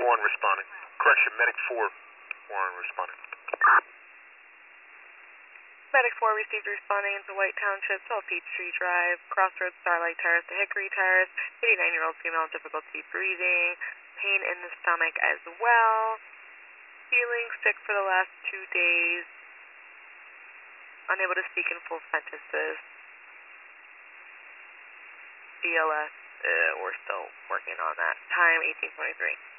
1 responding. Correction, Medic 4. Warren responding. Medic 4 received responding into White Township, South Peachtree Drive, Crossroads, Starlight Terrace to Hickory Terrace. 89-year-old female, difficulty breathing, pain in the stomach as well. Feeling sick for the last 2 days. Unable to speak in full sentences. BLS, we're still working on that. Time 18:23.